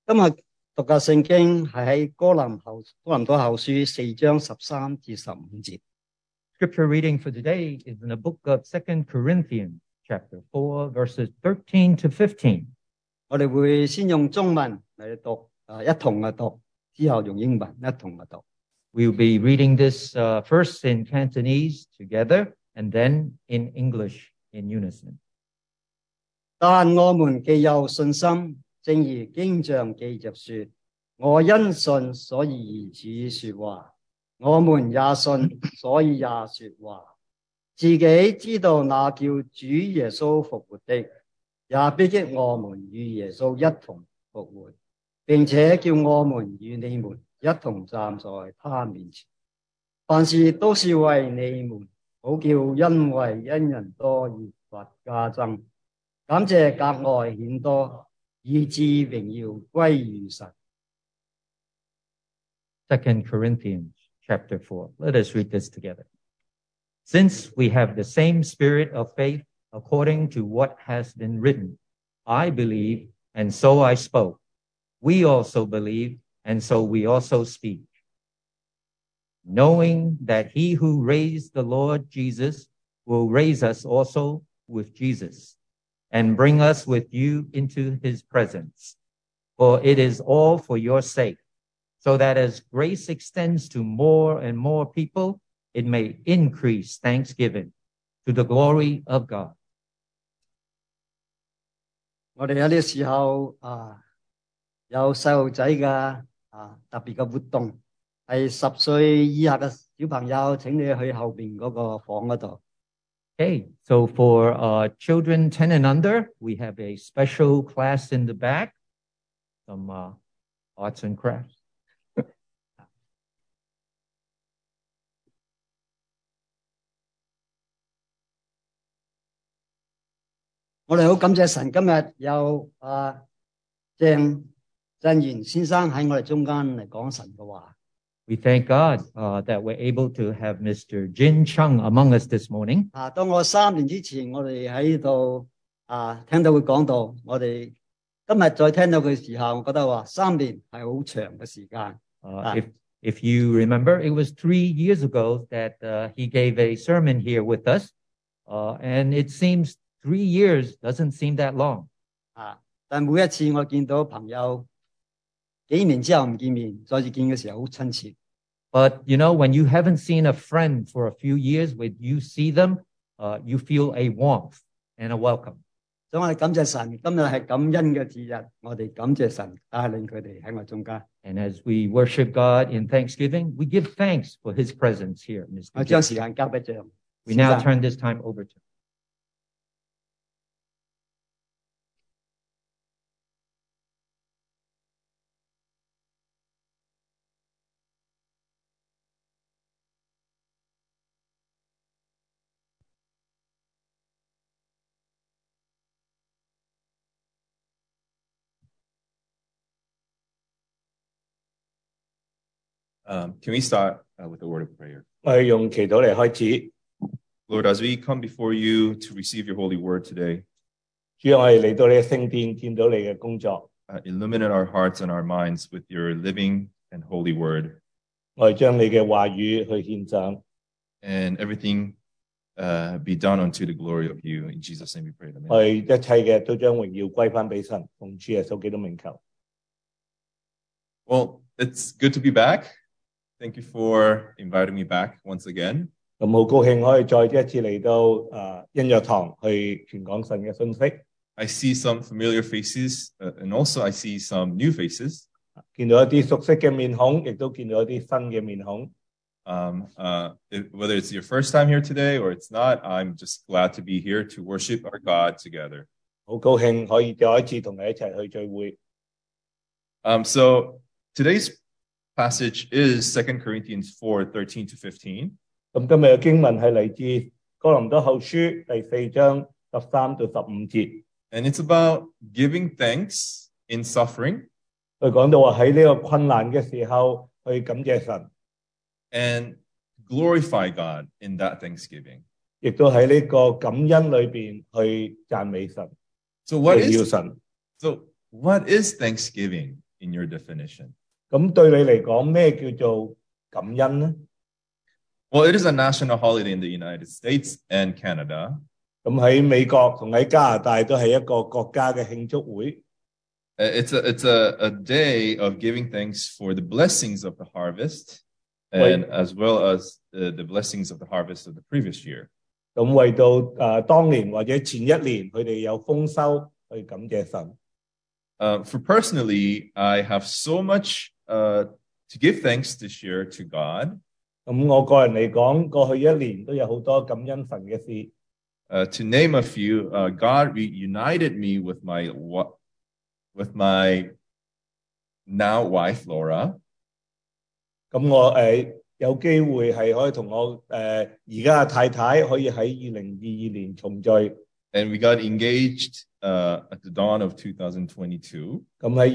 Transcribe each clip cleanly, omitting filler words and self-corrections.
今日讀嘅聖經係喺哥林多後書4章13至15節。 Scripture reading for today is in the book of 2 Corinthians, chapter 4, verses 13 to 15. 我哋會先用中文嚟讀，一同嘅讀，之後用英文一同嘅讀。 We'll be reading this first in Cantonese together and then in English in unison. 但我們既有信心，正如經上記着說：我因信，所以如此說話。我們也信，所以也說話。自己知道那叫主耶穌復活的，也必給我們與耶穌一同復活，並且叫我們與你們一同站在他面前。凡事都是為你們，好叫恩惠因人多而發加增，感謝格外顯多，以致榮耀歸於神。 2 Corinthians chapter 4. Let us read this together. Since we have the same spirit of faith, according to what has been written, I believe, and so I spoke. We also believe, and so we also speak. Knowing that he who raised the Lord Jesus will raise us also with Jesus, and bring us with you into his presence. For it is all for your sake, so that as grace extends to more and more people, it may increase thanksgiving to the glory of God. 我哋喺呢個時候有細路仔嘅特別嘅活動，係10歲以下嘅小朋友，請你去後邊嗰個房嗰度。 Okay, so for children 10 and under, we have a special class in the back, some arts and crafts. 我哋好感謝神，今日有鄭振元先生喺我哋中間嚟講神嘅話。 We thank God that we're able to have Mr. Jin Chung among us this morning. 當我3年之前，我哋喺度聽到佢講道，我哋今日再聽到佢嘅時候，我覺得話3年係好長嘅時間。 If you remember, it was 3 years ago that he gave a sermon here with us, and it seems 3 years doesn't seem that long. 但每一次我見到朋友幾年之後唔見面，再次見嘅時候好親切。 But you know, when you haven't seen a friend for a few years, when you see them, you feel a warmth and a welcome. 所以我哋感謝神，今日係感恩嘅節日，我哋感謝神帶領佢哋喺我中間。 And as we worship God in thanksgiving, we give thanks for his presence here. 我將時間交俾張。 We now turn this time over to Can we start with a word of prayer? 我哋用祈禱嚟開始。 Lord, as we come before you to receive your holy word today, 主啊，我哋嚟到你嘅聖殿，見到你嘅工作。 illuminate our hearts and our minds with your living and holy word. 我哋將你嘅話語去獻上。 And everything be done unto the glory of you. In Jesus' name we pray. 我哋一切嘅都將榮耀歸翻俾神，奉主耶穌基督名求。 Well, it's good to be back. Thank you for inviting me back once again. 咁好高興可以再一次嚟到恩約堂去傳講神嘅信息。 I see some familiar faces, and also I see some new faces. 見到一啲熟悉嘅面孔，亦都見到一啲新嘅面孔。 Whether it's your first time here today or it's not, I'm just glad to be here to worship our God together. 好高興可以再一次同你一齊去聚會。 So today's passage is 2 Corinthians 4:13 to 15. 咁今日嘅經文係嚟自哥林多後書第4章13到15節。 And it's about giving thanks in suffering. 佢講到話喺呢個困難嘅時候去感謝神。 And glorify God in that thanksgiving. 亦都喺呢個感恩裏邊去讚美神。 So what 榮耀 is 神。 So what is thanksgiving? in your definition? 咁對你嚟講，咩叫做感恩呢？ Well, it is a national holiday in the United States and Canada. 咁喺美國同喺加拿大都係一個國家嘅慶祝會。 It's a day of giving thanks for the blessings of the harvest and as well as the blessings of the harvest of the previous year. 咁為到當年或者前一年佢哋有豐收，去感謝神。 For personally, I have so much to give thanks this year to God. 咁我個人嚟講，過去一年都有好多感恩神嘅事。 To name a few, God reunited me with my now wife Laura. 咁我有機會係可以同我而家嘅太太可以喺2022年重聚。 And we got engaged at the dawn of 2022. 咁喺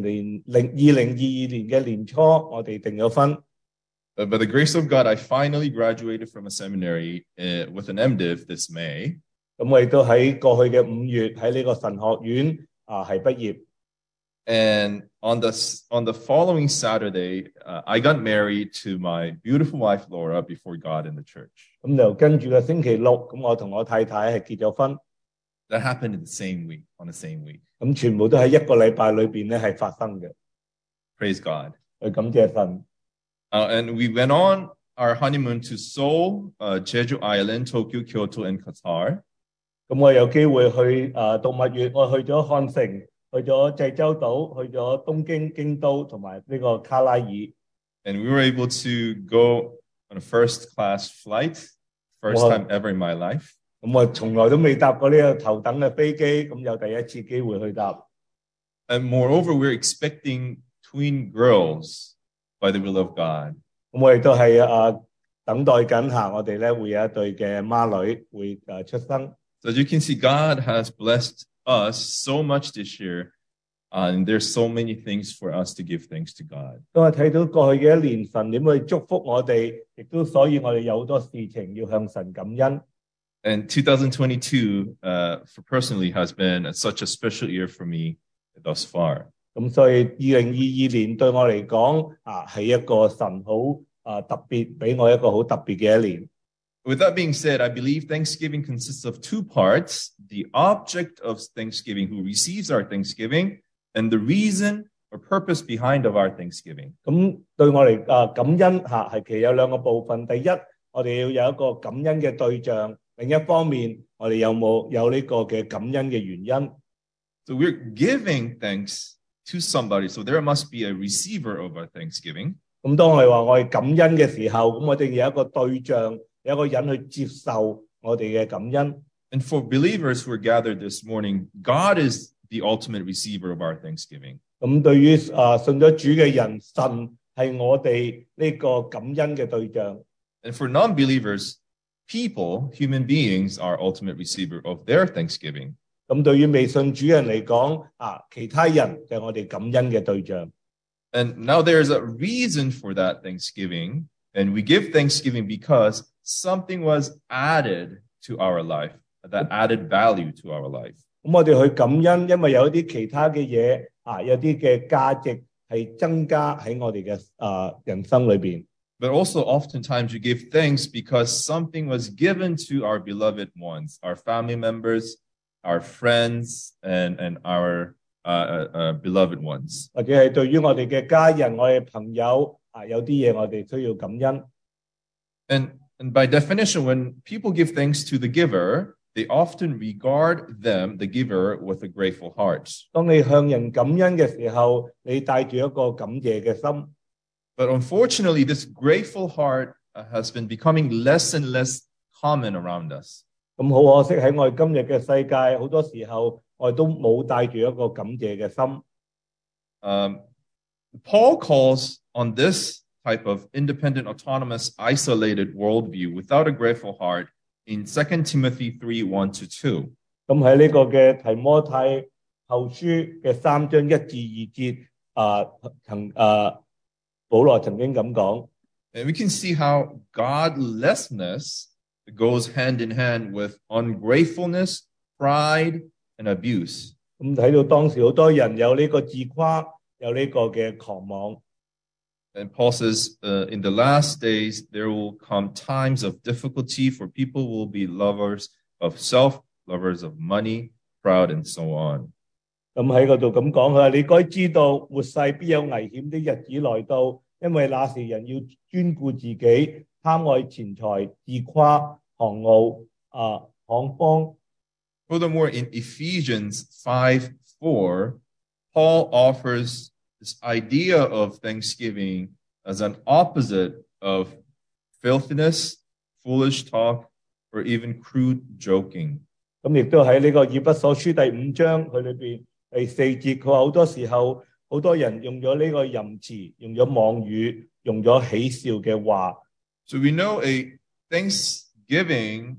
2022年嘅年初，我哋訂咗婚。 By the grace of God, I finally graduated from a seminary with an MDiv this May. 咁我亦都喺過去嘅5月喺呢個神學院係畢業。 And on the following Saturday, I got married to my beautiful wife Laura before God in the church. 咁就跟住個星期六，咁我同我太太係結咗婚。 That happened in the same week, on the same week. 咁全部都喺一個禮拜裏邊咧係發生嘅。 Praise God. 去感謝神。 And we went on our honeymoon to Seoul, Jeju Island, Tokyo, Kyoto, and Qatar. 咁我有機會去度蜜月，我去咗漢城，去咗濟州島，去咗東京、京都同埋呢個卡拉爾。 And we were able to go on a first-class flight, first time ever in my life. 咁我從來都未搭過呢個頭等嘅飛機，咁有第一次機會去搭。 And moreover, we're expecting twin girls by the will of God. 咁我亦都係等待緊下，我哋咧會有一對嘅孖女會出生。 So as you can see, God has blessed us so much this year, and there's so many things for us to give thanks to God. 當我睇到過去嘅一年，神點去祝福我哋，亦都所以我哋有好多事情要向神感恩。 And 2022, for personally, has been such a special year for me thus far. 咁所以2022年對我嚟講係一個神好特別，俾我一個好特別嘅一年。 With that being said, I believe Thanksgiving consists of two parts: the object of Thanksgiving, who receives our Thanksgiving, and the reason or purpose behind of our Thanksgiving. 咁對我嚟感恩係其實有兩個部分。第一，我哋要有一個感恩嘅對象；另一方面，我哋有呢個嘅感恩嘅原因。 So we're giving thanks to somebody, so there must be a receiver of our Thanksgiving. 咁當我哋話我哋感恩嘅時候，咁我哋有一個對象，有一個人去接受我哋嘅感恩。 And for believers who are gathered this morning, God is the ultimate receiver of our Thanksgiving. 咁對於信咗主嘅人，神係我哋呢個感恩嘅對象。 And for non-believers, people, human beings, are ultimate receiver of their Thanksgiving. 咁對於未信主人嚟講，其他人就係我哋感恩嘅對象。 And now there's a reason for that Thanksgiving, and we give Thanksgiving because something was added to our life, that added value to our life. 咁我哋去感恩，因為有一啲其他嘅嘢有啲嘅價值係增加喺我哋嘅人生裏邊。 But also oftentimes you give thanks because something was given to our beloved ones, our family members, our friends, and our beloved ones. 或者係對於我哋嘅家人、我哋朋友有啲嘢我哋需要感恩。 And by definition, when people give thanks to the giver, they often regard them, the giver, with a grateful heart. 當你向人感恩嘅時候，你帶住一個感謝嘅心。 But unfortunately, this grateful heart has been becoming less and less common around us. 咁好可惜喺我哋今日嘅世界，好多時候我哋都冇帶住一個感謝嘅心。 Paul calls on this type of independent, autonomous, isolated worldview without a grateful heart in 2 Timothy 3:1-2. 咁喺呢個嘅提摩太後書嘅3章1至2節，保羅曾經咁講。 And we can see how godlessness goes hand in hand with ungratefulness, pride, and abuse. 咁睇到當時好多人有呢個自誇， 有呢個嘅狂妄。 And Paul says, in the last days, there will come times of difficulty, for people will be lovers of self, lovers of money, proud, and so on. 咁喺嗰度咁講，佢話你該知道，末世必有危險的日子來到，因為那時人要專顧自己，貪愛錢財，自誇、狂傲、謗誆。 Furthermore, in Ephesians 5:4, Paul offers this idea of thanksgiving as an opposite of filthiness, foolish talk, or even crude joking. 咁亦都喺呢個以弗所書第5章佢裏邊第4節，佢話好多時候好多人用咗呢個淫詞，用咗妄語，用咗喜笑嘅話。 So we know a thanksgiving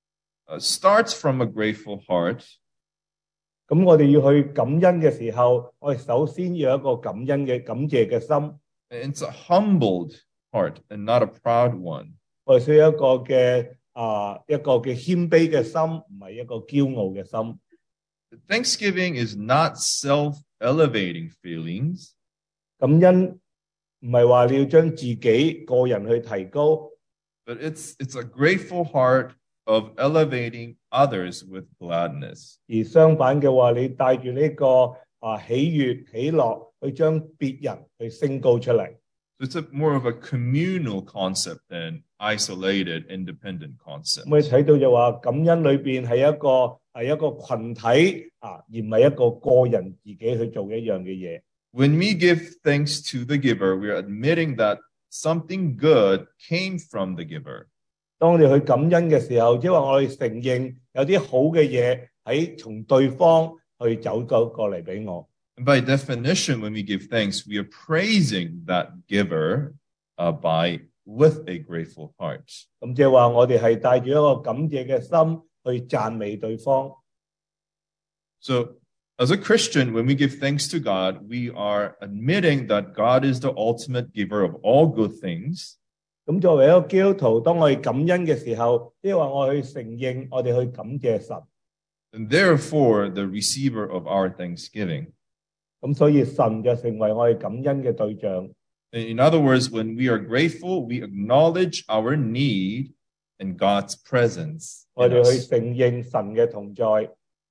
starts from a grateful heart. 咁我哋要去感恩嘅時候，我哋首先要有一個感謝嘅心。 And it's a humbled heart and not a proud one. 我哋需要一個嘅謙卑嘅心，唔係一個驕傲嘅心。 Thanksgiving is not self-elevating feelings. 感恩唔係話你要將自己個人去提高， But it's a grateful heart of elevating others with gladness. 而相反嘅話，你帶住呢個喜悅、喜樂去將別人去升高出嚟。 So it's more of a communal concept than isolated, independent concept. 咁你睇到就話感恩裏邊係一個群體而唔係一個個人自己去做一樣嘅嘢。 When we give thanks to the giver, we are admitting that something good came from the giver. 當你去感恩嘅時候，即係話我哋承認有啲好嘅嘢喺從對方去走過嚟俾我。 And by definition, when we give thanks, we are praising that giver with a grateful heart. 咁即係話我哋係帶住一個感謝嘅心去讚美對方。 So, as a Christian, when we give thanks to God, we are admitting that God is the ultimate giver of all good things. 咁作為一個基督徒，當我哋感恩嘅時候，即係話我去承認，我哋去感謝神。 And therefore, the receiver of our thanksgiving. 咁所以神就成為我哋感恩嘅對象。 In other words, when we are grateful, we acknowledge our need and God's presence. 我 in 哋去 us. 承認神嘅同在。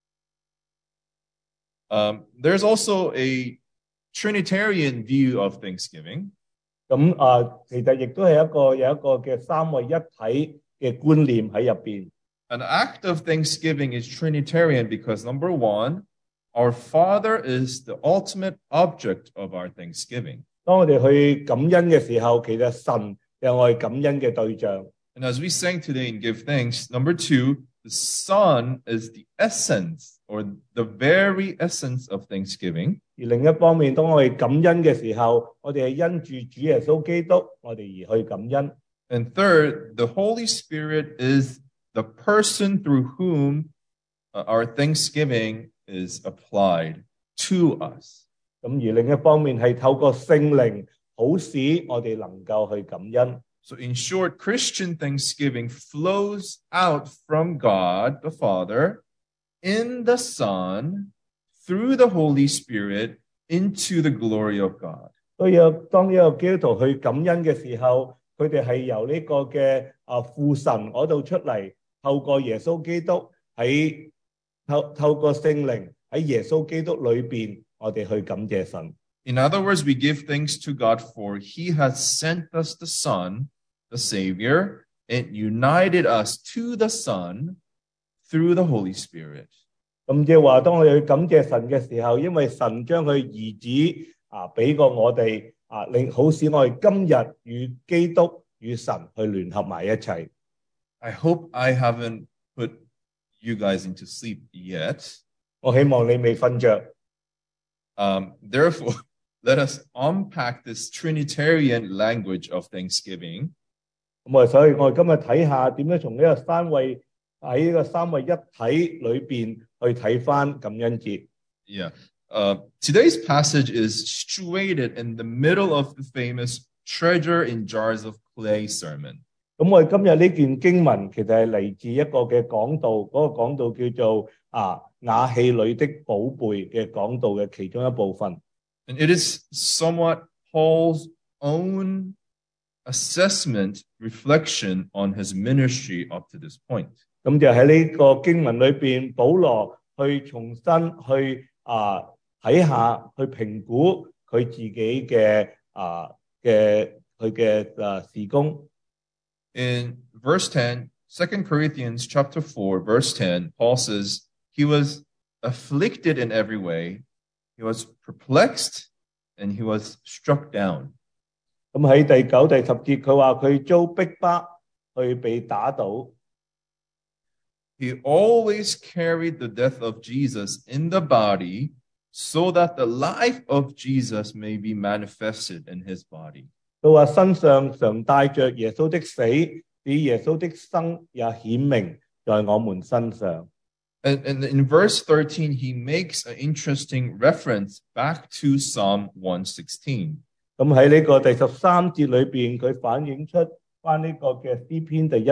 There's also a Trinitarian view of Thanksgiving. 咁其實亦都係有一個嘅三位一體嘅觀念喺入邊。 An act of thanksgiving is Trinitarian because, number one, our Father is the ultimate object of our thanksgiving. 當我哋去感恩嘅時候，其實神係我哋感恩嘅對象。 And as we sang today and give thanks, number two, the Son is the essence or the very essence of thanksgiving. 而另一方面，當我哋感恩嘅時候，我哋係因住主耶穌基督，我哋而去感恩。 And third, the Holy Spirit is the person through whom our thanksgiving is applied to us. 咁而另一方面係透過聖靈，好使我哋能夠去感恩。 So in short, Christian thanksgiving flows out from God the Father, in the Son, through the Holy Spirit, into the glory of God. 所以當一個基督徒去感恩嘅時候，佢哋係由呢個嘅父神嗰度出嚟，透過耶穌基督透過聖靈喺耶穌基督裏邊，我哋去感謝神。 In other words, we give thanks to God for He has sent us the Son, the Savior, and united us to the Son through the Holy Spirit. 咁即係話，當我哋去感謝神嘅時候，因為神將佢兒子俾過我哋令好使我哋今日與基督與神去聯合埋一齊。 I hope I haven't put you guys into sleep yet. 我希望你未瞓着。 Therefore, let us unpack this Trinitarian language of thanksgiving. 所以我哋今日睇下點樣從呢個三位一體裏邊去睇翻感恩節。 Yeah. Today's passage is situated in the middle of the famous treasure in jars of clay sermon. 咁我哋今日呢段經文其實係嚟自一個嘅講道，嗰個講道叫做瓦器裏的寶貝嘅講道嘅其中一部分。 And it is somewhat Paul's own assessment, reflection on his ministry up to this point. 咁就喺呢個經文裏邊，保羅去重新去睇下，去評估佢自己嘅事工。 In verse 10, 2 Corinthians chapter 4, verse 10, Paul says, he was afflicted in every way, he was perplexed, and he was struck down. 咁喺第9、第10節，佢話佢遭逼迫，去被打倒。 He always carried the death of Jesus in the body so that the life of Jesus may be manifested in his body. 佢話身上常帶着耶穌的死，使耶穌的生也顯明在我們身上。 And in verse 13, he makes an interesting reference back to Psalm 116. 咁喺呢個第13節裏邊，佢反映出翻呢個嘅詩篇第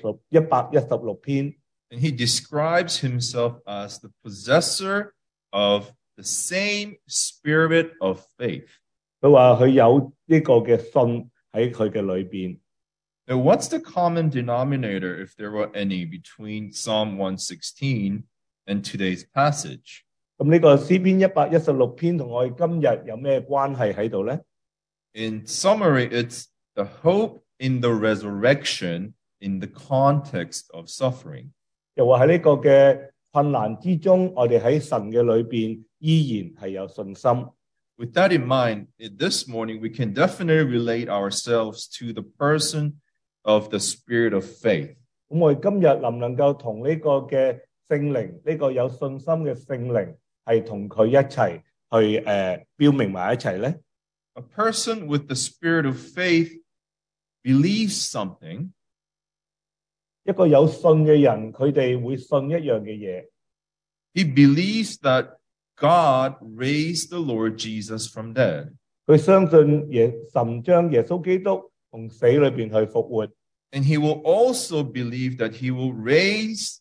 116篇。 And he describes himself as the possessor of the same spirit of faith. 佢話佢有呢個嘅信喺佢嘅裏邊。 Now, what's the common denominator, if there were any, between Psalm 116 and today's passage? 咁呢個詩篇116篇同我哋今日有咩關係喺度咧？ In summary, it's the hope in the resurrection in the context of suffering. 又話喺呢個嘅困難之中，我哋喺神嘅裏邊依然係有信心。 With that in mind, this morning we can definitely relate ourselves to the person of the spirit of faith. 咁我哋今日能唔能夠同呢個嘅聖靈，呢個有信心嘅聖靈，係同佢一齊去標明埋一齊咧？ A person with the spirit of faith believes something. 一個有信嘅人，佢哋會信一樣嘅嘢。 He believes that God raised the Lord Jesus from dead. 佢相信神將耶穌基督從死裏邊去復活。 And he will also believe that he will raise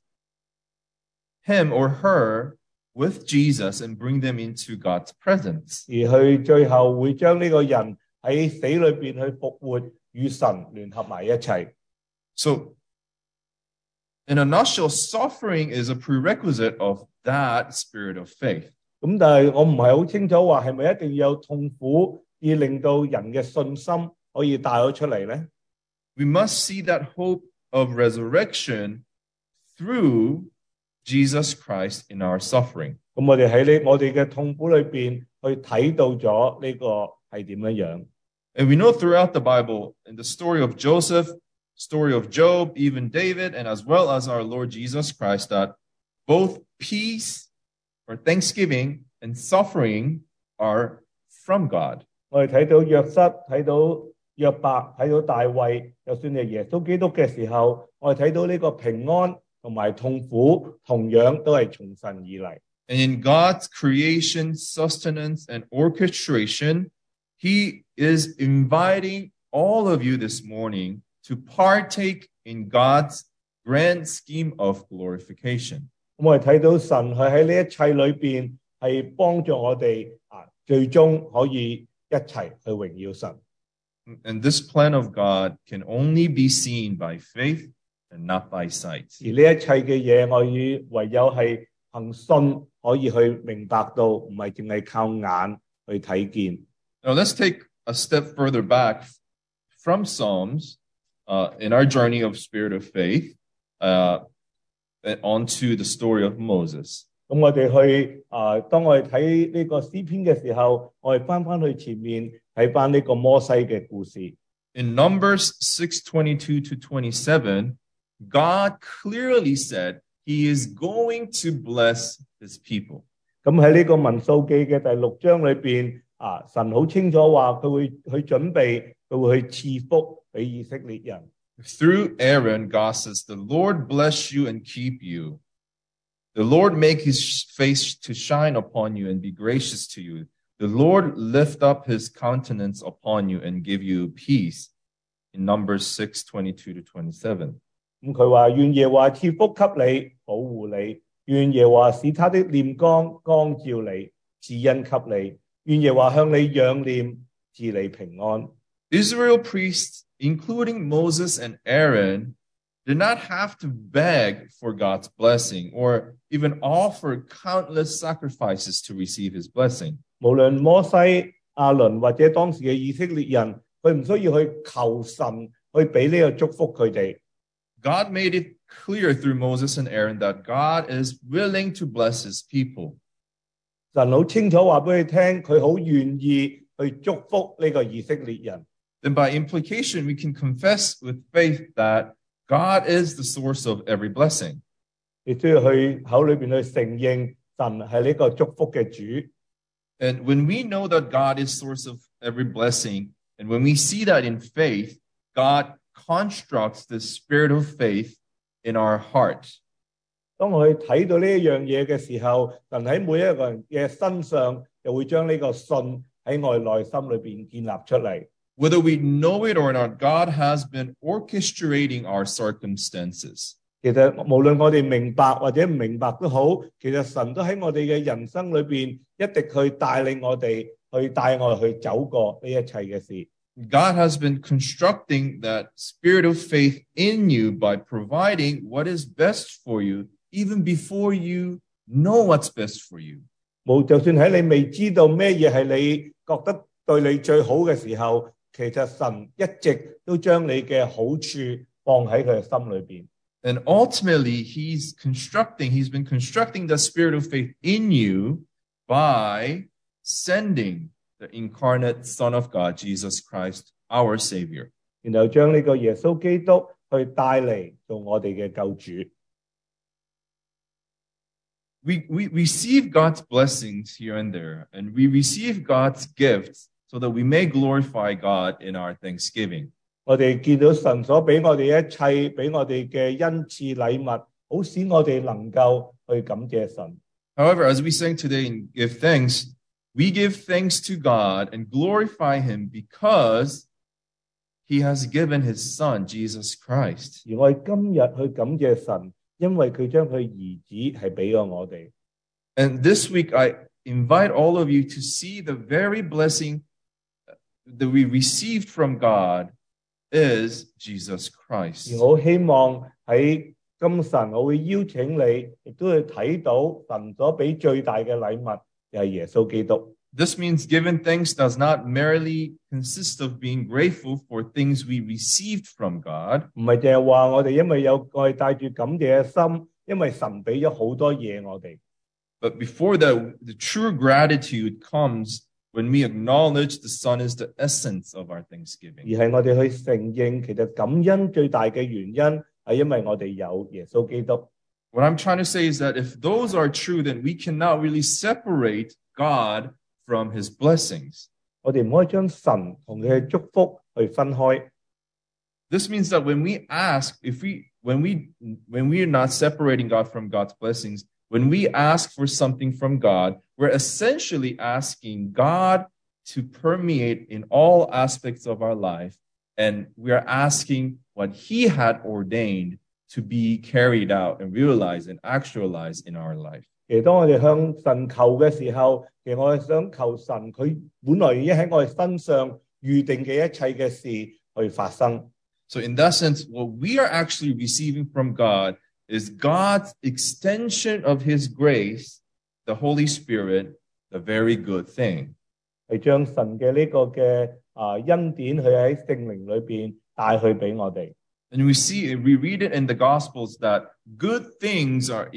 him or her with Jesus and bring them into God's presence. 而去最後會將呢個人喺死裏邊去復活，與神聯合埋一齊。 So, in a nutshell, suffering is a prerequisite of that spirit of faith. 咁但係我唔係好清楚話係咪一定要有痛苦，而令到人嘅信心可以帶咗出嚟咧？ We must see that hope of resurrection through Jesus Christ in our suffering. 咁我哋喺我哋嘅痛苦裏邊去睇到咗呢個係點樣樣。 And we know throughout the Bible, in the story of Joseph, story of Job, even David, and as well as our Lord Jesus Christ, that both peace or thanksgiving and suffering are from God. 我哋睇到約瑟，睇到約伯，睇到大衛，就算係耶穌基督嘅時候，我哋睇到呢個平安同埋痛苦，同樣都係從神而嚟。 And in God's creation, sustenance, and orchestration, He is inviting all of you this morning to partake in God's grand scheme of glorification. 我哋睇到神係喺呢一切裏邊係幫助我哋最終可以一齊去榮耀神。 And this plan of God can only be seen by faith and not by sight. 而呢一切嘅嘢，我以唯有係憑信可以去明白到，唔係淨係靠眼去睇見。 Now let's take a step further back from Psalms in our journey of spirit of faith and onto the story of Moses. 咁我哋去當我哋睇呢個詩篇嘅時候，我哋翻去前面睇翻呢個摩西嘅故事。 In Numbers 6:22 to 27, God clearly said He is going to bless His people. 咁喺呢個民數記嘅第6章裏邊，神好清楚話佢會去準備，佢會去賜福俾以色列人。 Through Aaron, God says, "The Lord bless you and keep you. The Lord make His face to shine upon you and be gracious to you. The Lord lift up His countenance upon you and give you peace." In Numbers 6:22 to 27. 咁佢話願耶和華賜福給你，保護你；願耶和華使他的臉光光照你，賜恩給你； 願耶和華向你仰念，治理平安。 Israel priests, including Moses and Aaron, did not have to beg for God's blessing or even offer countless sacrifices to receive his blessing. 無論摩西、亞倫或者當時嘅以色列人，佢唔需要去求神去俾呢個祝福佢哋。 God made it clear through Moses and Aaron that God is willing to bless his people. 神好清楚話俾佢聽，佢好願意去祝福呢個以色列人。 Then by implication, we can confess with faith that God is the source of every blessing. 你需要去口裏邊去承認神係呢個祝福嘅主。 And when we know that God is source of every blessing, and when we see that in faith, God constructs the spirit of faith in our heart. 當我去睇到呢一樣嘢嘅時候，神喺每一個人嘅身上，又會將呢個信喺我哋內心裏邊建立出嚟。 Whether we know it or not, God has been orchestrating our circumstances. 其實無論我哋明白或者唔明白都好，其實神都喺我哋嘅人生裏邊一直去帶領我哋，去帶我哋去走過呢一切嘅事。 God has been constructing that spirit of faith in you by providing what is best for you, even before you know what's best for you. 就算喺你未知道咩嘢係你覺得對你最好嘅時候，其實神一直都將你嘅好處放喺佢嘅心裏邊。 And ultimately, he's been constructing the spirit of faith in you by sending the incarnate Son of God, Jesus Christ, our Savior. 然後將呢個耶穌基督去帶嚟做我哋嘅救主。 We receive God's blessings here and there, and we receive God's gifts so that we may glorify God in our thanksgiving. 我哋見到神所俾我哋一切，俾我哋嘅恩賜禮物，好使我哋能夠去感謝神。 However, as we sing today and give thanks, we give thanks to God and glorify Him because He has given His Son, Jesus Christ. 而我哋今日去感謝神，因為佢將佢兒子係俾咗我哋。 And this week, I invite all of you to see the very blessing that we received from God is Jesus Christ. 而我好希望喺今晨，我會邀請你，亦都去睇到神所俾最大嘅禮物，就係耶穌基督。 This means giving thanks does not merely consist of being grateful for things we received from God. 唔係淨係話我哋因為有我哋帶住感謝嘅心，因為神俾咗好多嘢我哋。 But before that, the true gratitude comes when we acknowledge the Son is the essence of our 而 thanksgiving. 係我哋去承認，其實感恩最大嘅原因係因為我哋有耶穌基督。 What I'm trying to say is that if those are true, then we cannot really separate God from His blessings. 我哋唔可以將神同佢嘅祝福去分開。 This means that when we ask, when we are not separating God from God's blessings, when we ask for something from God, we're essentially asking God to permeate in all aspects of our life, and we are asking what He had ordained to be carried out and realized and actualized in our life. 其實當我哋向神求嘅時候，其實我哋想求神，佢本來已經喺我哋身上預定嘅一切嘅事去發生。 So in that sense, what we are actually receiving from God is God's extension of His grace, the Holy Spirit, the very good thing. 係將神嘅呢個嘅恩典，佢喺聖靈裏邊帶去俾我哋。 And we read it in the Gospels that good things are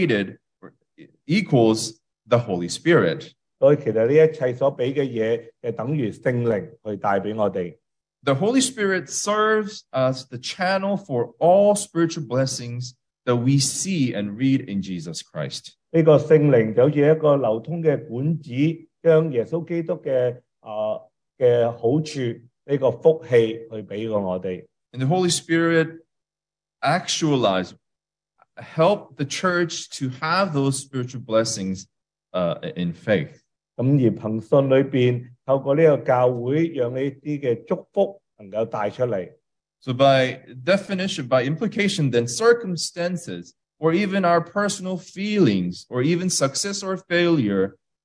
equals the Holy Spirit. 所以其實呢一切所俾嘅嘢，係等於聖靈去帶俾我哋。 The Holy Spirit serves as the channel for all spiritual blessings that we see and read in Jesus Christ. 呢個聖靈就好似一個流通嘅管子，將耶穌基督嘅好處呢個福氣去俾過我哋。 And the Holy Spirit help the church to have those spiritual blessings in faith. 咁而憑信裏邊，透過呢個教會，讓呢啲嘅祝福能夠帶出嚟。 So by definition, by implication, then circumstances or even our personal feelings or even success or failure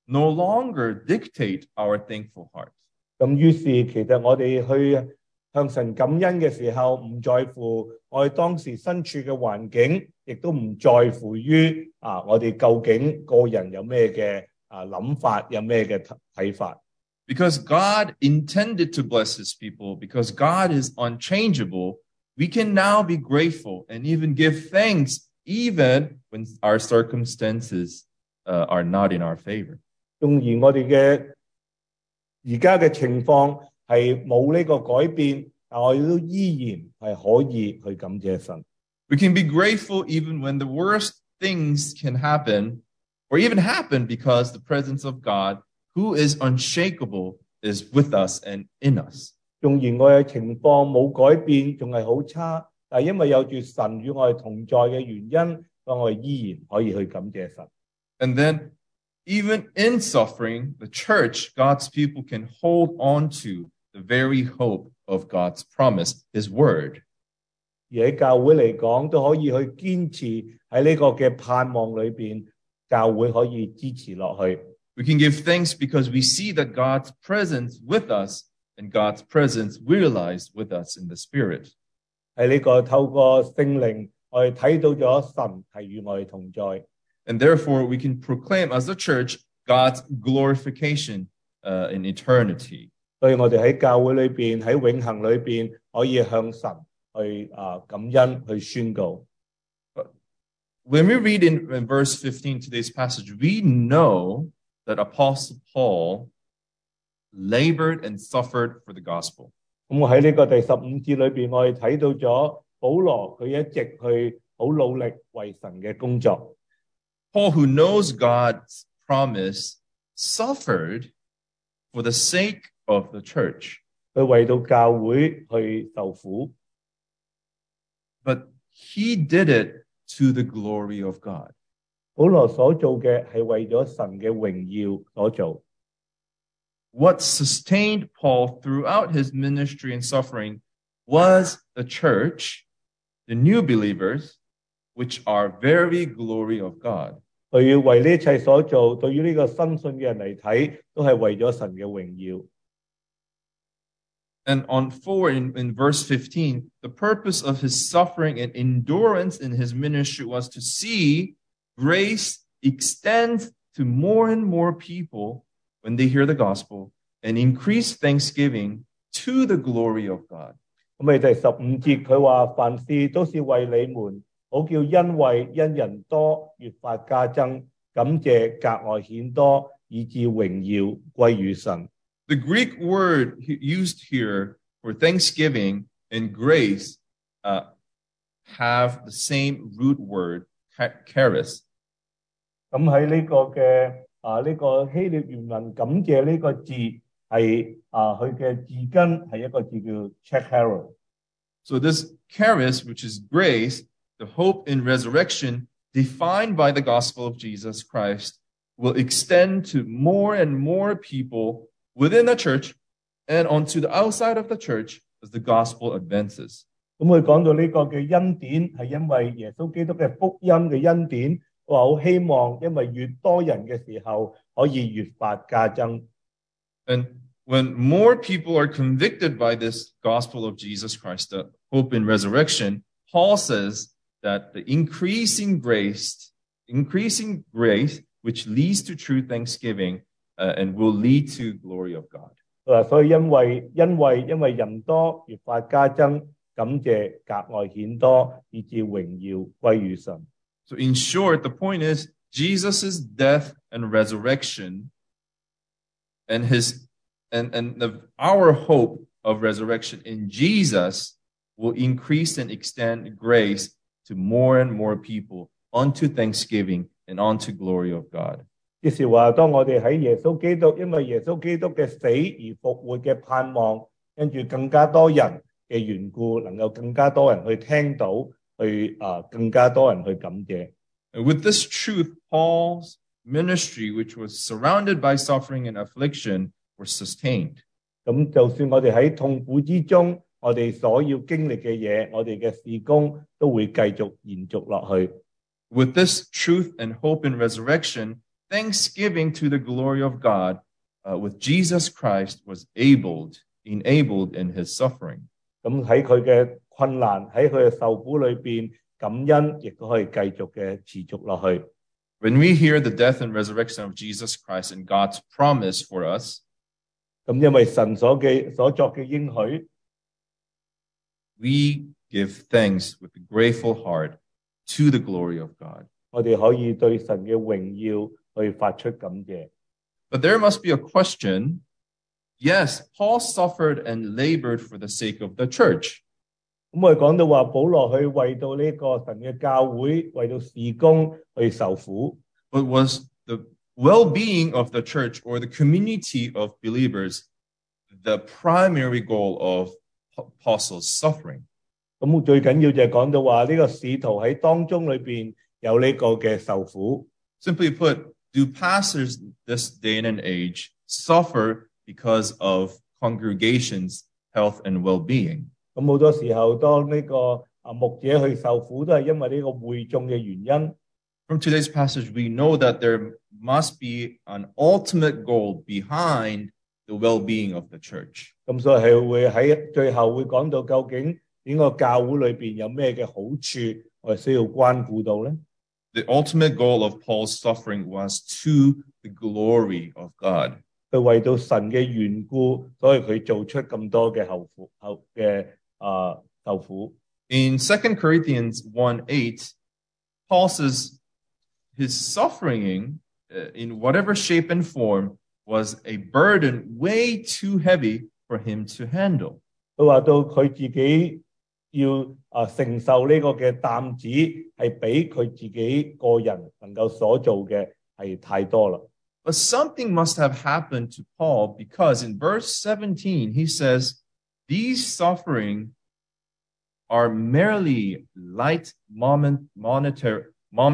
no longer dictate our thankful heart. 咁於是其實我哋去向神感恩嘅時候，唔在乎我哋當時身處嘅環境，亦都唔在乎於我哋究竟個人有咩嘅諗法，有咩嘅睇法。 Because God intended to bless his people, because God is unchangeable, we can now be grateful and even give thanks even when our circumstances are not in our favor. 縱然我哋嘅而家嘅情況係冇呢個改變，但我哋都依然係可以去感謝神。 We can be grateful even when the worst things can happen, or even happen because the presence of God, who is unshakable, is with us and in us. 縱然我嘅情況冇改變，仲係好差，但係因為有住神與我哋同在嘅原因，我哋依然可以去感謝神。 And then, even in suffering, the church, God's people, can hold on to the very hope of God's promise, his word. 而喺教會嚟講，都可以去堅持喺呢個嘅盼望裏邊，教會可以支持落去。 We can give thanks because we see that God's presence with us and God's presence realized with us in the Spirit. 喺呢個透過聖靈，我哋睇到咗神係與我哋同在。 And therefore, we can proclaim as a church God's glorification in eternity. 所以我哋喺教會裏邊，喺永恆裏邊，可以向神去感恩，去宣告。 When we read in verse 15 today's passage, we know that Apostle Paul labored and suffered for the gospel. 咁我喺呢個第15節裏邊，我哋睇到咗保羅佢一直去好努力為神嘅工作。 Paul, who knows God's promise, suffered for the sake of the church. 佢為到教會去受苦， But he did it to the glory of God. 保羅所做嘅係為咗神嘅榮耀所做。 What sustained Paul throughout his ministry and suffering was the church, the new believers, which are very glory of God. 佢為呢一切所做，對於呢個新信嘅人嚟睇，都係為咗神嘅榮耀。 And on 4 in verse 15, the purpose of his suffering and endurance in his ministry was to see grace extend to more and more people when they hear the gospel and increase thanksgiving to the glory of God. 咁喺第15節佢話：凡事都是為你們，好叫恩惠因人多，越發加增，感謝格外顯多，以致榮耀歸於神。 The Greek word used here for thanksgiving and grace have the same root word, charis. 咁喺呢個嘅呢個希臘原文感謝呢個字係佢嘅字根係一個字叫 charis。 So this charis, which is grace, the hope in resurrection, defined by the gospel of Jesus Christ, will extend to more and more people within the church and onto the outside of the church as the gospel advances. 咁佢講到呢個嘅恩典係因為耶穌基督嘅福音嘅恩典，我好希望因為越多人嘅時候可以越發加增。 And when more people are convicted by this gospel of Jesus Christ, the hope in resurrection, Paul says that the increasing grace, which leads to true thanksgiving, and will lead to glory of God. 所以因為人多越發加增，感謝格外顯多，以致榮耀歸於神。 So in short, the point is Jesus' death and resurrection and our hope of resurrection in Jesus will increase and extend grace to more and more people unto thanksgiving and unto glory of God. 即是話，當我哋喺耶穌基督，因為耶穌基督嘅死而復活嘅盼望，跟住更加多人嘅緣故，能夠更加多人去聽到，更加多人去感謝。 And with this truth, Paul's ministry, which was surrounded by suffering and affliction, were sustained. 咁就算我哋喺痛苦之中，我哋所要經歷嘅嘢，我哋嘅事工都會繼續延續落去。 With this truth and hope in resurrection, thanksgiving to the glory of God with Jesus Christ was enabled in his suffering. 咁喺佢嘅困難，喺佢嘅受苦裏邊，感恩亦都可以繼續嘅持續落去。 When we hear the death and resurrection of Jesus Christ and God's promise for us, 咁因為神所作嘅應許， we give thanks with a grateful heart to the glory of God. 我哋可以對神嘅榮耀去發出感謝。 But there must be a question. Yes, Paul suffered and labored for the sake of the church. 咁我哋講到話，保羅去為到呢個神嘅教會，為到事工去受苦。 But was the well-being of the church or the community of believers the primary goal of Apostles' suffering? 咁最緊要就係講到話呢個使徒喺當中裏邊有呢個嘅受苦。 Simply put, do pastors this day and age suffer because of congregations' health and well-being? 咁好多時候，當呢個牧者去受苦，都係因為呢個會眾嘅原因。 From today's passage, we know that there must be an ultimate goal behind the well-being of the church. 咁所以係會喺最後會講到究竟呢個教會裏邊有咩嘅好處，我哋需要關顧到咧。 The ultimate goal of Paul's suffering was to the glory of God. 佢為到神嘅緣故，所以佢做出咁多嘅受苦。 In 2 Corinthians 1:8, Paul says his suffering in whatever shape and form was a burden way too heavy for him to handle. 佢話到佢自己要承受呢個嘅擔子，係比佢自己個人能夠所做嘅係太多啦。 But something must have happened to Paul because in verse 17 he says, these suffering are merely light momentary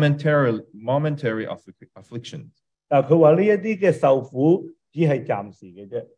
afflictions. 但係佢話呢一啲嘅受苦只係暫時嘅啫。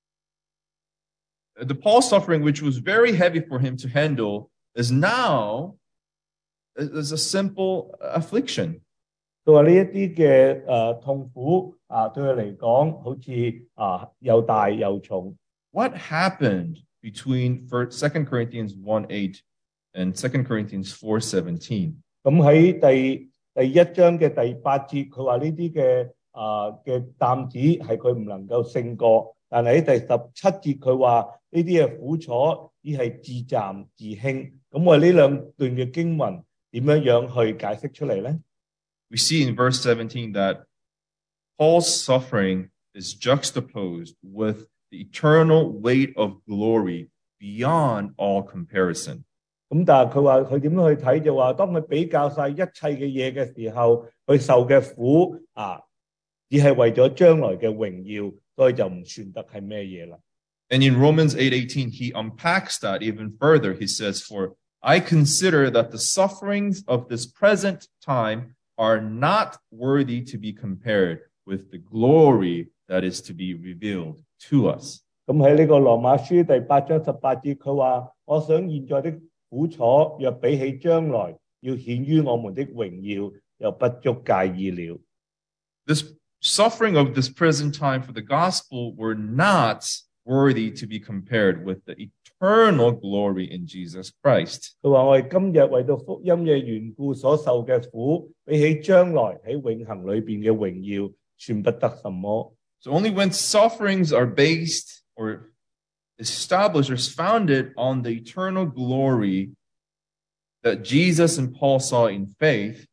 The Paul's suffering, which was very heavy for him to handle, is now is a simple affliction. 佢話呢一啲嘅痛苦對佢嚟講好似又大又重。 What happened between 2 Corinthians 1:8 and 2 Corinthians 4:17? 咁喺第一章嘅第8節，佢話呢啲嘅擔子係佢唔能夠勝過，但係喺第17節佢話呢啲嘅苦楚只係自暫自輕。咁我哋呢兩段嘅經文點樣去解釋出嚟咧？ We see in verse 17 that Paul's suffering is juxtaposed with the eternal weight of glory beyond all comparison. 咁但係佢話佢點樣去睇就話，當佢比較晒一切嘅嘢嘅時候，佢受嘅苦只係為咗將來嘅榮耀，所以就唔算得係咩嘢啦。 And in Romans 8:18, he unpacks that even further. He says, "For I consider that the sufferings of this present time are not worthy to be compared with the glory that is to be revealed to us." 咁喺呢個羅馬書第8章18節，佢話：我想現在的苦楚，若比起將來要顯於我們的榮耀，又不足介意了。 This suffering of this present time for the gospel were not worthy to be compared with the eternal glory in Jesus Christ. 佢話我哋今日為到福音嘅緣故所受嘅苦，比起將來喺永恆裏邊嘅榮耀，算不得什麼。 So only when sufferings are based or established or founded on the eternal glory that Jesus and Paul saw in faith,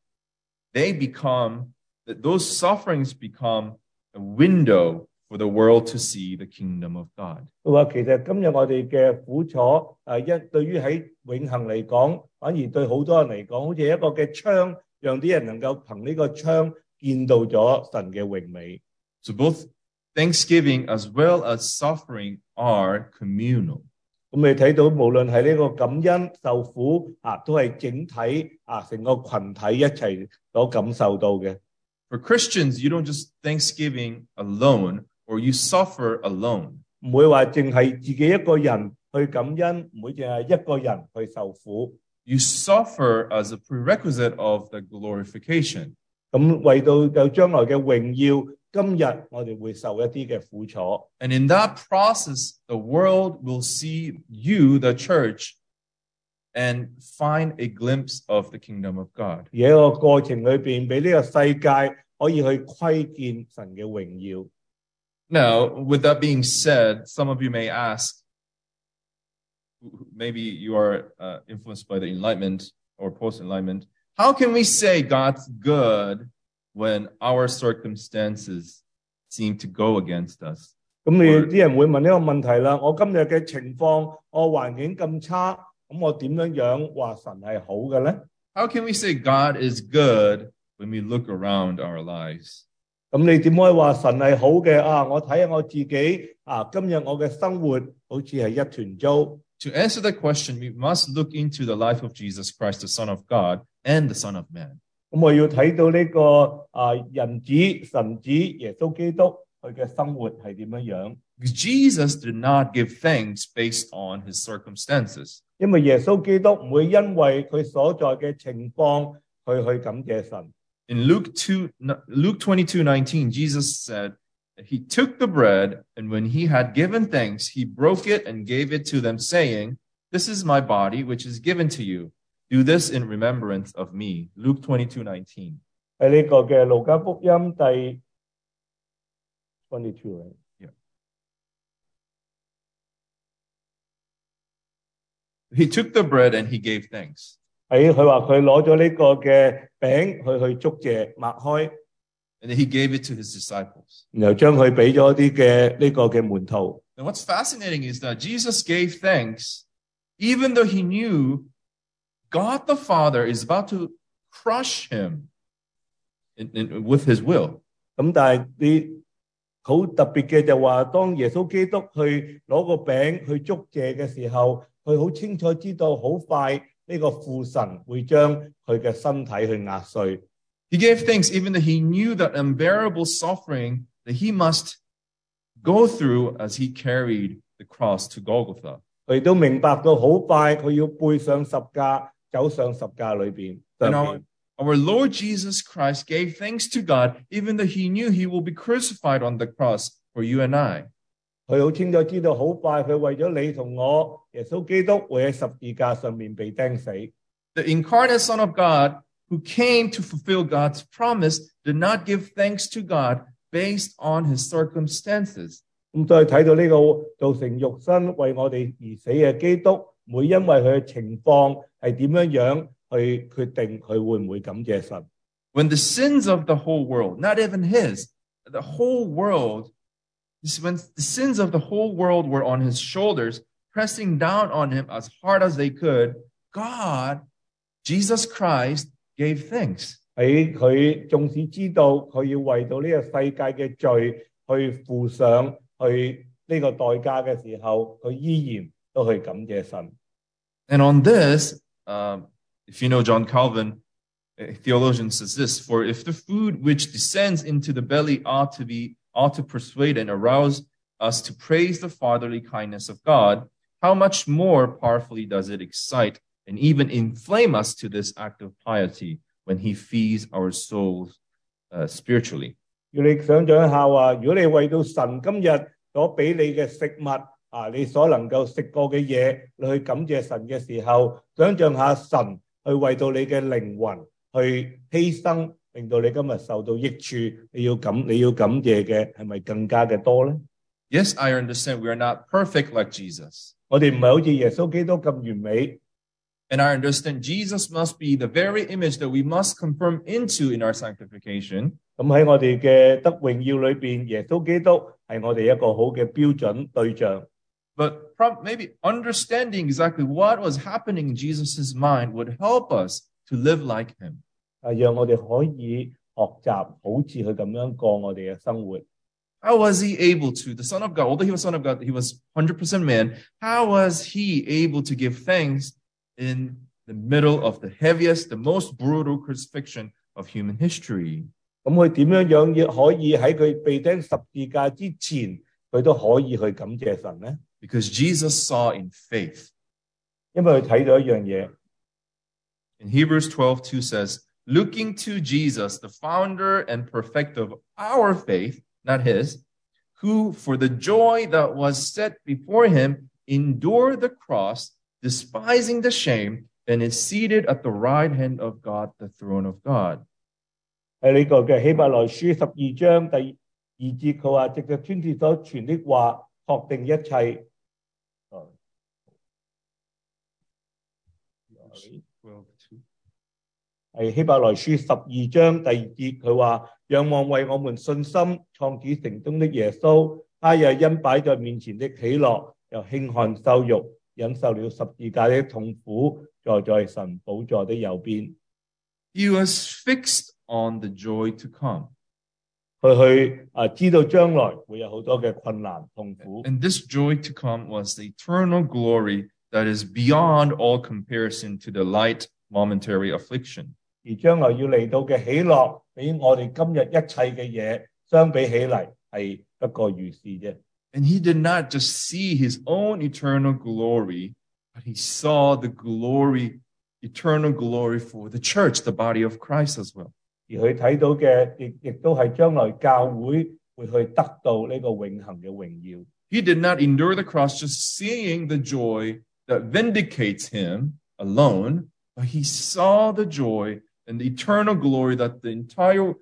those sufferings become a window for the world to see the kingdom of God. 佢話其實今日我哋嘅苦楚，對於喺永恆嚟講，反而對好多人嚟講，好似一個嘅窗，讓啲人能夠憑呢個窗見到咗神嘅榮美。 So both thanksgiving as well as suffering are communal. 咁你睇到無論係呢個感恩受苦都係整體成個群體一齊所感受到嘅。 For Christians, you don't just thanksgiving alone or you suffer alone. 唔會話淨係自己一個人去感恩，唔會淨係一個人去受苦。 You suffer as a prerequisite of the glorification. 咁為到有將來嘅榮耀，今日我哋會受一啲嘅苦楚。 And in that process, the world will see you, the church, and find a glimpse of the kingdom of God. 而喺個過程裏邊，俾呢個世界可以去窺見神嘅榮耀。 Now, with that being said, some of you may ask, maybe you are influenced by the Enlightenment or post-Enlightenment, how can we say God's good when our circumstances seem to go against us? 咁啲人會問呢個問題啦，我今日嘅情況，我環境咁差，咁我點樣話神係好嘅咧？ How can we say God is good when we look around our lives? 咁你點可以話神係好嘅啊？我睇下我自己啊，今日我嘅生活好似係一團糟。 To answer that question, we must look into the life of Jesus Christ, the Son of God, and the Son of Man. 咁我要睇到呢個人子、神子耶穌基督佢嘅生活係點樣？ Because Jesus did not give thanks based on his circumstances. 因為耶穌基督唔會因為佢所在嘅情況去感謝神。 In Luke 22:19, Jesus said, he took the bread, and when he had given thanks, he broke it and gave it to them, saying, "This is my body, which is given to you. Do this in remembrance of me." Luke 22:19. 喺呢個嘅路加福音第22。 Yeah. He took the bread and he gave thanks. 佢話佢攞咗呢個嘅餅去祝謝擘開， And then he gave it to his disciples. 然後將佢俾咗啲嘅呢個嘅門徒。 And what's fascinating is that Jesus gave thanks even though he knew God the Father is about to crush him with his will. 咁但係你好特別嘅就話，當耶穌基督去攞個餅去祝謝嘅時候，佢好清楚知道好快呢個父神會將佢嘅身體去壓碎。 He gave thanks even though he knew that unbearable suffering that he must go through as he carried the cross to Golgotha. 佢都明白到好快佢要背上十架，走上十架裏邊。 And our Lord Jesus Christ gave thanks to God even though he knew he will be crucified on the cross for you and I. 佢好清楚知道好快佢為咗你同我，耶穌基督會喺十字架上面被釘死。 The incarnate Son of God who came to fulfill God's promise did not give thanks to God based on his circumstances. 咁所以睇到呢個造成肉身為我哋而死嘅基督，唔會因為佢嘅情況係點樣去決定佢會唔會感謝神。 When the sins of the whole world, not even his, the whole world, when the sins of the whole world were on his shoulders, pressing down on him as hard as they could, God, Jesus Christ, gave thanks. 喺佢縱使知道佢要為到呢個世界嘅罪去付上去呢個代價嘅時候，佢依然都去感謝神。 And on this, if you know John Calvin, a theologian says this, for if the food which descends into the belly ought to persuade and arouse us to praise the fatherly kindness of God, how much more powerfully does it excite and even inflame us to this act of piety when he feeds our souls spiritually. 要你想象一下話，如果你為到神今日所俾你嘅食物你所能夠食過嘅嘢，你去感謝神嘅時候，想象下神去為到你嘅靈魂去犧牲，令到你今日受到益處，你要感謝嘅係咪更加嘅多呢？ Yes, I understand we are not perfect like Jesus. 我哋唔係好似耶穌基督咁完美。 And I understand Jesus must be the very image that we must confirm into in our sanctification. 咁喺我哋嘅得榮耀裏邊，耶穌基督係我哋一個好嘅標準對象。 But maybe understanding exactly what was happening in Jesus' mind would help us to live like him. 讓我哋可以學習好似佢咁樣過我哋嘅生活。 How was he able to, the Son of God, although he was Son of God, he was 100% man, how was he able to give thanks in the middle of the heaviest, the most brutal crucifixion of human history? 咁佢點樣可以喺佢被釘十字架之前，佢都可以去感謝神呢？ Because Jesus saw in faith. 因為佢睇到一樣嘢。 In Hebrews 12:2 says, looking to Jesus, the founder and perfecter of our faith, not his, who for the joy that was set before him endured the cross, despising the shame, and is seated at the right hand of God, the throne of God. 喺呢個嘅希伯來書12章第2節，佢話藉着天使所傳的話，確定一切。係希伯來書12章第2節，佢話仰望為我們信心創始成終的耶穌，他也因擺在面前的喜樂，又輕看羞辱，忍受了十字架的痛苦，坐在神寶座的右邊。 He was fixed on the joy to come. 佢知道將來會有好多嘅困難痛苦。 And this joy to come was the eternal glory that is beyond all comparison to the light momentary affliction. 而將來要嚟到嘅喜樂，比我哋今日一切嘅嘢相比起嚟係不過如是啫。 And he did not just see his own eternal glory, but he saw the glory, eternal glory for the church, the body of Christ as well. 而佢睇到嘅亦都係將來教會會去得到呢個永恆嘅榮耀。 He did not endure the cross just seeing the joy that vindicates him alone, but he saw the joy and the eternal glory that the entire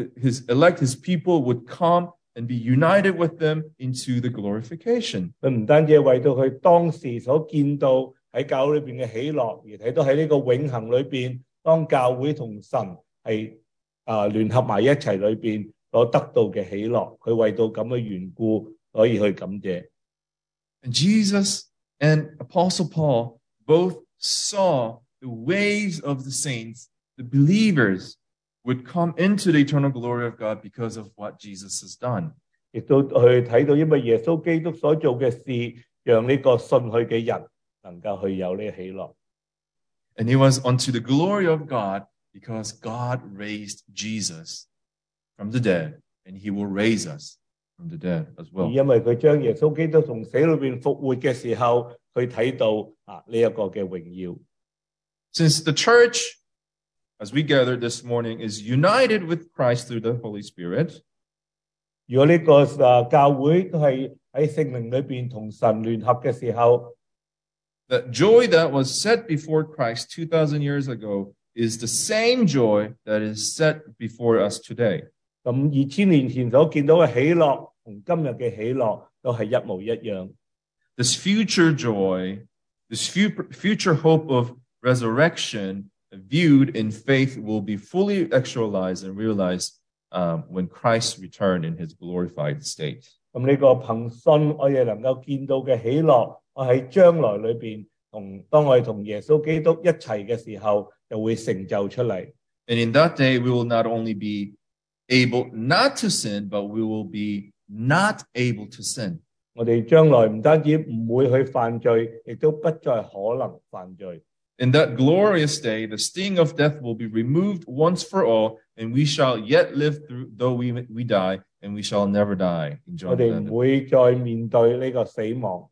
his people would come and be united with them into the glorification. 佢唔單止係為到佢當時所見到喺教會裏邊嘅喜樂，而睇到喺呢個永恆裏邊，當教會同神係聯合埋一齊裏邊所得到嘅喜樂，佢為到咁嘅緣故，可以去感謝。 And Jesus and Apostle Paul both saw the waves of the saints, the believers, would come into the eternal glory of God because of what Jesus has done. 亦都去睇到，因為耶穌基督所做嘅事，讓呢個信佢嘅人能夠去有呢個喜樂。 And it was unto the glory of God because God raised Jesus from the dead, and he will raise us from the dead as 而 well. 因為佢將耶穌基督從死裏邊復活嘅時候，佢睇到呢一個嘅榮耀。 Since the church, as we gathered this morning, is united with Christ through the Holy Spirit, 如果呢個教會都係喺聖靈裏邊同神聯合嘅時候， that joy that was set before Christ 2,000 years ago is the same joy that is set before us today. 咁2000年前所見到嘅喜樂同今日嘅喜樂都係一模一樣。 This future joy, this future hope of resurrection viewed in faith will be fully actualized and realized when Christ returned in his glorified state. 咁呢個憑信我哋能夠見到嘅喜樂，我喺將來裏邊當我哋同耶穌基督一齊嘅時候，就會成就出嚟。 And in that day, we will not only be able not to sin, but we will be not able to sin. 我哋將來唔單止唔會去犯罪，亦都不再可能犯罪。 In that glorious day, the sting of death will be removed once for all, and we shall yet live through, though we die, and we shall never die. In 我 John 哋唔 11. 會再面對呢個死亡。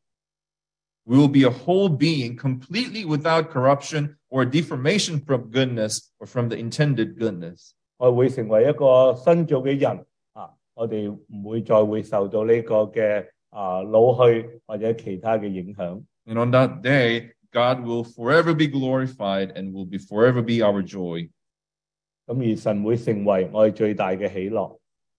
We will be a whole being completely without corruption or deformation from goodness or from the intended goodness. 我會成為一個新造嘅人我哋唔會再會受到呢個嘅老去或者其他嘅影響。 And on that day, God will forever be glorified and will forever be our joy. 咁而神會成為我哋最大嘅喜樂。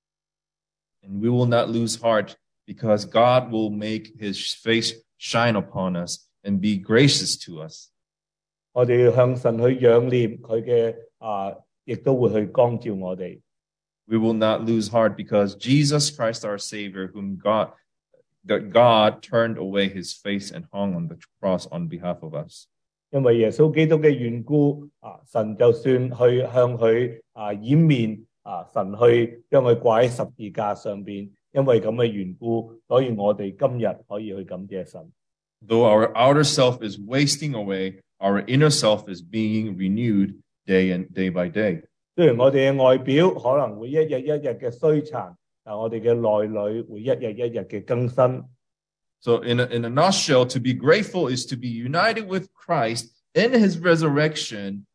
And we will not lose heart because God will make his face shine upon us and be gracious to us. 我哋要向神去仰念佢嘅亦都會去光照我哋。 We will not lose heart because Jesus Christ, our Savior, that God turned away his face and hung on the cross on behalf of us. 因為耶穌基督嘅緣故神就算去向佢掩面神去將佢掛喺十字架上邊，因為咁嘅緣故，所以我哋今日可以去感謝神。 Though our outer self is wasting away, our inner self is being renewed day by day. 雖然我哋嘅外表可能會一日一日嘅衰殘，但我哋嘅內裏會一日一日嘅更新。 So in a nutshell, to be grateful is to be united with Christ in his resurrection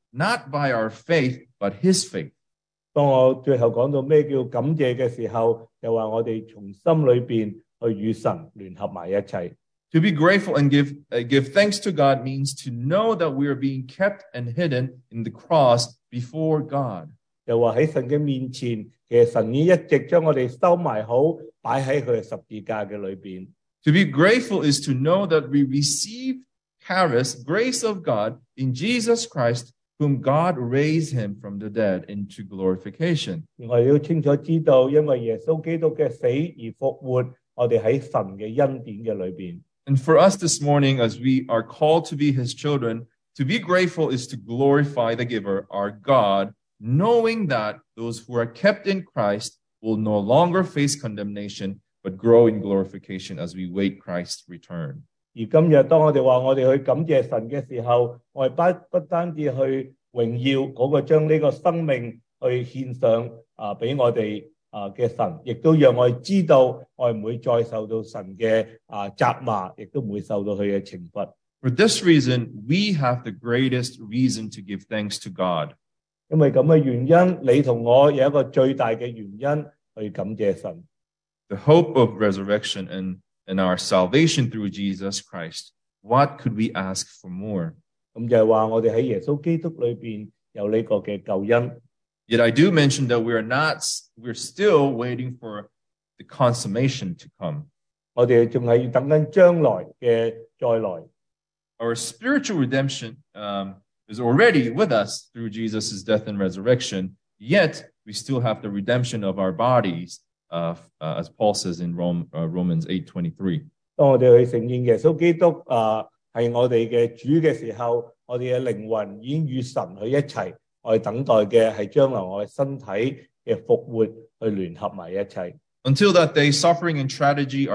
not by our faith, but his faith. 當我最後講到咩叫感謝嘅時候，就話我哋從心裏邊去與神聯合埋一齊。 To be grateful and give thanks to God means to know that we are being kept and hidden in the cross before God. 又話喺神嘅面前，其實神已經一直將我哋收埋好，擺喺佢嘅十字架嘅裏邊。 To be grateful is to know that we receive charis, grace of God in Jesus Christ, whom God raised him from the dead into glorification. 我哋要清楚知道，因為耶穌基督嘅死而復活，我哋喺神嘅恩典嘅裏邊。 And for us this morning, as we are called to be his children, to be grateful is to glorify the giver, our God, knowing that those who are kept in Christ will no longer face condemnation, but grow in glorification as we wait Christ's return. 而今日當我哋話我哋去感謝神嘅時候，我哋不單止去榮耀嗰個將呢個生命去獻上俾我哋嘅神，亦都讓我哋知道我哋唔會再受到神嘅責罵，亦都唔會受到佢嘅懲罰。 For this reason, we have the greatest reason to give thanks to God. 因為咁嘅原因，你同我有一個最大嘅原因去感謝神。 The hope of resurrection and our salvation through Jesus Christ. What could we ask for more? 咁就係話我哋喺耶穌基督裏邊有呢個嘅救恩。 Yet I do mention that we're still waiting for the consummation to come. 我哋仲係要等緊將來嘅再來。 Our spiritual redemption is already with us through Jesus' death and resurrection, yet we still have the redemption of our bodies, as Paul says in Romans 8:23. 當我哋去承認耶穌基督係我哋嘅主嘅時候，我哋嘅靈魂已經與神去一齊，我哋等待嘅係將來我哋身體嘅復活去聯合埋一齊。 Until that day, suffering and tragedy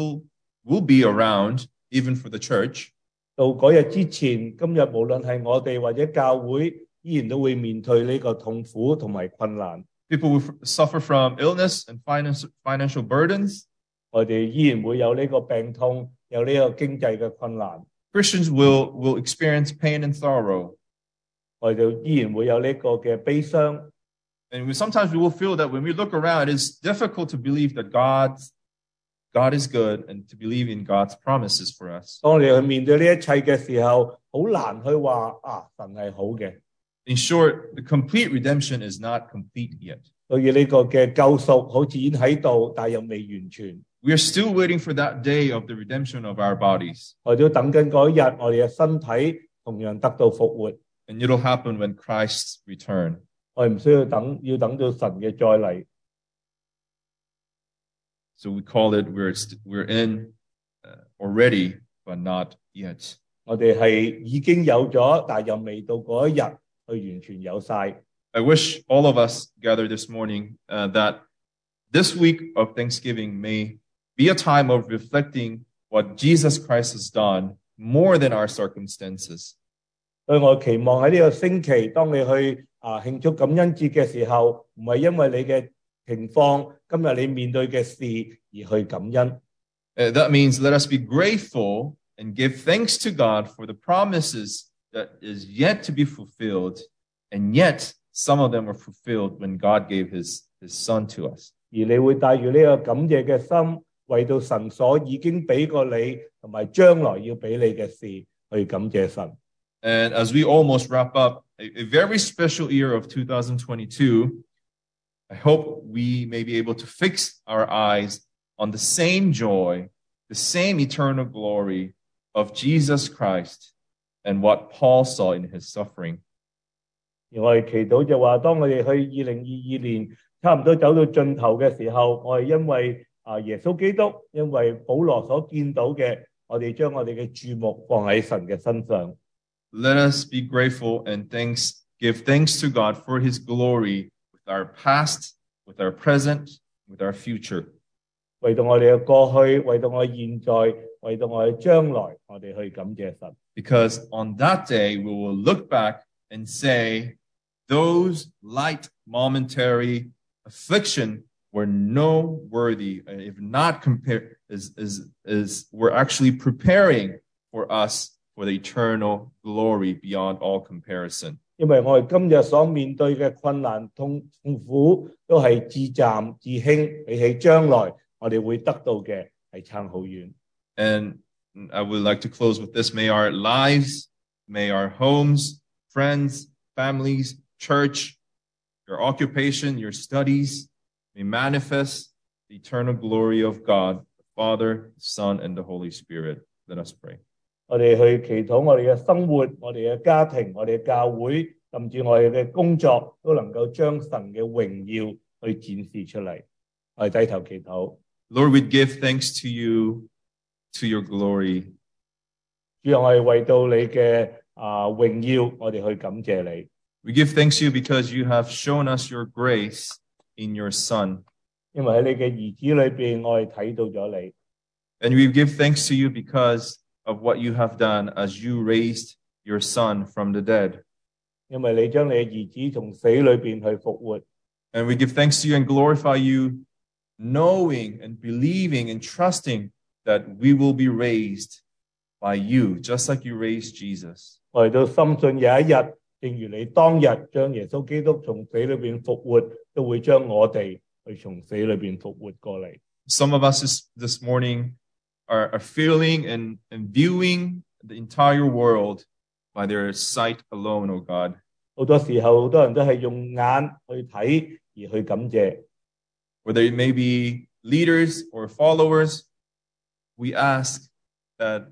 will be around, even for the church. 到嗰日之前，今日無論係我哋或者教會，依然都會面對呢個痛苦同埋困難。 People will suffer from illness and financial burdens. 我哋依然會有呢個病痛，有呢個經濟嘅困難。 Christians will experience pain and sorrow. 我哋就依然會有呢個嘅悲傷。 And sometimes we will feel that when we look around, it's difficult to believe that God is good and to believe in God's promises for us. 當你去面對呢一切嘅時候，好難去話神係好嘅。 In short, the complete redemption is not complete yet. 所以呢個嘅救贖好似已經喺度，但又未完全。 We are still waiting for that day of the redemption of our bodies. 我哋都等緊嗰一日，我哋嘅身體同樣得到復活。 And it'll happen when Christ's return. 我哋唔需要等，要等到神嘅再嚟。 So we call it we're in already, but not yet. 我哋係已經有咗，但又未到嗰一日去完全有晒。 I wish all of us gathered this morning that this week of Thanksgiving may be a time of reflecting what Jesus Christ has done more than our circumstances. 所以我期望喺呢個星期，當你去慶祝感恩節嘅時候，唔係因為你嘅情況，今日你面對嘅事而去感恩。 That means let us be grateful and give thanks to God for the promises that is yet to be fulfilled, and yet some of them were fulfilled when God gave his son to us. 而你會帶住呢個感謝嘅心，為到神所已經俾過你，同埋將來要俾你嘅事去感謝神。 And as we almost wrap up a very special year of 2022, I hope we may be able to fix our eyes on the same joy, the same eternal glory of Jesus Christ and what Paul saw in his suffering. 而我哋祈禱就話，當我哋去2022年差唔多走到盡頭嘅時候，我哋因為耶穌基督，因為保羅所見到嘅，我哋將我哋嘅注目放喺神嘅身上。 Let us be grateful and give thanks to God for his glory with our past, with our present, with our future. 為到我哋嘅過去，為到我現在，為到我哋將來，我哋去感謝神。 Because on that day, we will look back and say, those light momentary affliction were no worthy, if not compared, we're actually preparing for us for the eternal glory beyond all comparison. 因為我哋今日所面對嘅困難、痛苦，都係至暫至輕，比起將來我哋會得到嘅係差好遠。 And I would like to close with this. May our lives, may our homes, friends, families, church, your occupation, your studies, may manifest the eternal glory of God, the Father, the Son, and the Holy Spirit. Let us pray. 我哋去祈禱我哋嘅生活、我哋嘅家庭、我哋嘅教會，甚至我哋嘅工作，都能夠將神嘅榮耀去展示出嚟。我哋低頭祈禱。 Lord, we give thanks to you, to your glory. 主啊，我哋為到你嘅榮耀，我哋去感謝你。 We give thanks to you because you have shown us your grace in your Son. 因為喺你嘅兒子裏邊，我哋睇到咗你。 And we give thanks to you because of what you have done as you raised your Son from the dead. 因為你將你嘅兒子從死裏邊去復活。 And we give thanks to you and glorify you, knowing and believing and trusting that we will be raised by you, just like you raised Jesus. 我哋都深信有一日，正如你當日將耶穌基督從死裏邊復活，都會將我哋去從死裏邊復活過嚟。 Some of us this morning are feeling and viewing the entire world by their sight alone, O God. 好多時候，好多人都係用眼去睇而去感謝。 Whether it may be leaders or followers, we ask that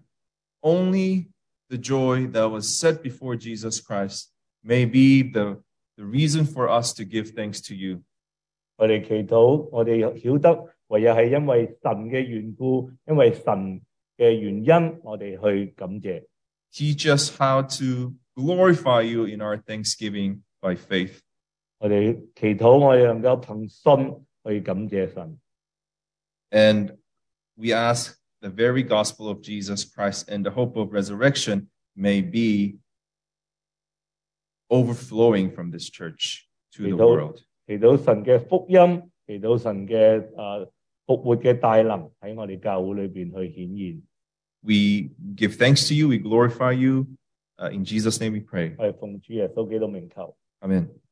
only the joy that was set before Jesus Christ may be the reason for us to give thanks to you. 我哋祈禱，我哋曉得唯有係因為神嘅緣故，因為神嘅原因，我哋去感謝。 Teach us how to glorify you in our thanksgiving by faith. 我哋祈禱，我哋能夠憑信去感謝神。 And we ask the very gospel of Jesus Christ and the hope of resurrection may be overflowing from this church to the world. 祈禱神嘅福音，祈禱神嘅復活嘅大能喺我哋教會裏邊去顯現。 We give thanks to you, we glorify you. In Jesus' name we pray. 我哋奉主耶穌基督名求。 Amen.